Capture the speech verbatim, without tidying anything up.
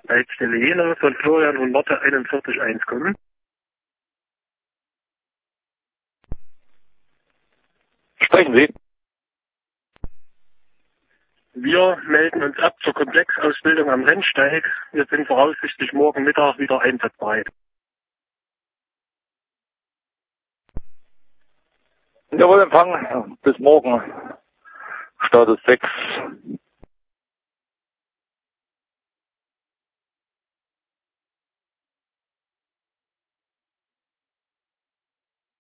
Leitstelle Jena von Florian und Lotte einundvierzig eins kommen. Sprechen Sie. Wir melden uns ab zur Komplexausbildung am Rennsteig. Wir sind voraussichtlich morgen Mittag wieder einsatzbereit. Jawohl, Empfang. Bis morgen. Start ist sechs.